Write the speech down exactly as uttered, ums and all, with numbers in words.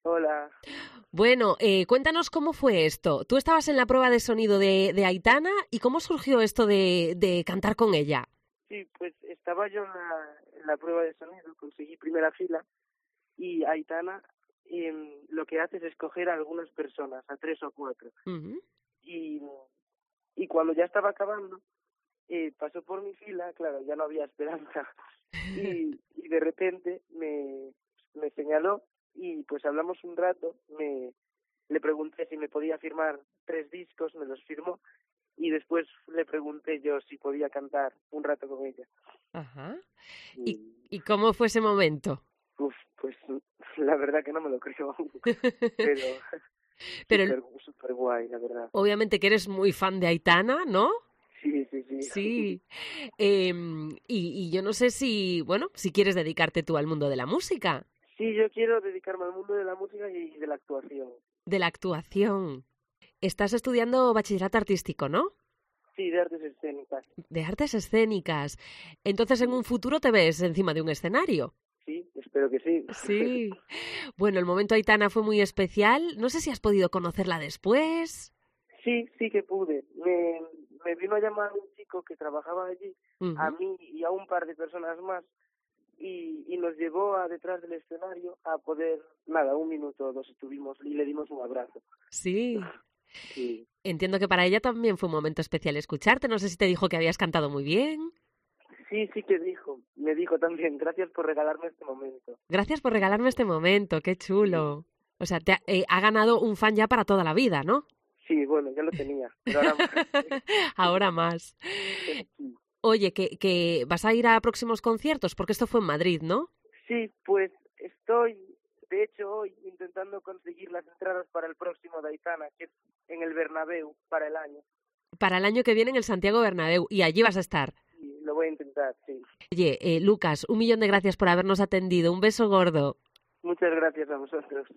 Hola. Bueno, eh, cuéntanos cómo fue esto. Tú estabas en la prueba de sonido de, de Aitana y cómo surgió esto de, de cantar con ella. Sí, pues estaba yo en la, en la prueba de sonido, conseguí primera fila y Aitana eh, lo que hace es escoger a algunas personas, a tres o cuatro. Uh-huh. Y, y cuando ya estaba acabando, eh, pasó por mi fila, claro, ya no había esperanza, y, y de repente me, me señaló y pues hablamos un rato, me le pregunté si me podía firmar tres discos, me los firmó, y después le pregunté yo si podía cantar un rato con ella. Ajá. ¿Y, Y, ¿Y cómo fue ese momento? uf, pues la verdad que no me lo creo, pero Pero súper, súper guay, la verdad. obviamente que eres muy fan de Aitana, ¿no? Sí, sí, sí. Sí. Eh, y, y yo no sé si, bueno, si quieres dedicarte tú al mundo de la música, Sí, yo quiero dedicarme al mundo de la música y de la actuación. de la actuación. Estás estudiando bachillerato artístico, ¿no? Sí, de artes escénicas. De artes escénicas. Entonces, en un futuro te ves encima de un escenario. Sí, espero que sí. Sí. Bueno, el momento Aitana fue muy especial. No sé si has podido conocerla después. Sí, sí que pude. Me, me vino a llamar un chico que trabajaba allí, a Uh-huh. mí y a un par de personas más, y, y nos llevó a detrás del escenario a poder, nada, un minuto o dos estuvimos y le dimos un abrazo. Sí. Sí, Entiendo que para ella también fue un momento especial escucharte. No sé si te dijo que habías cantado muy bien. sí, sí que dijo, me dijo también, gracias por regalarme este momento. Gracias por regalarme este momento. Qué Sí, chulo. O sea, te ha, eh, ha ganado un fan ya para toda la vida, ¿no? sí, bueno, ya lo tenía, pero ahora más. Ahora más. Sí. Oye, que, que vas a ir a próximos conciertos, porque esto fue en Madrid, ¿no? Sí, pues estoy, de hecho, hoy intentando conseguir las entradas para el próximo de Aitana, que es en el Bernabéu, para el año. Para el año que viene en el Santiago Bernabéu, y allí vas a estar. Y lo voy a intentar, sí. Oye, eh, Lucas, un millón de gracias por habernos atendido. Un beso gordo. Muchas gracias a vosotros.